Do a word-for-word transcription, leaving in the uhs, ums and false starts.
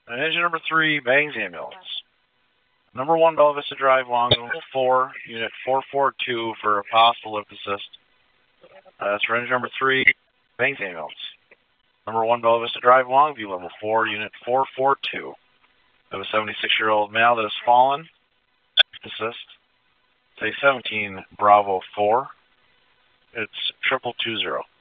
And engine number three, Bangs Ambulance. Number one, Bella Vista Drive, long level four, unit four four two for a possible lift assist. Uh, that's for engine number three, Bangs Ambulance. Number one, Bella Vista Drive, Longview, level four, unit four four two. We have a seventy-six-year-old male that has fallen. Assist. Say seventeen, Bravo four. It's triple two zero.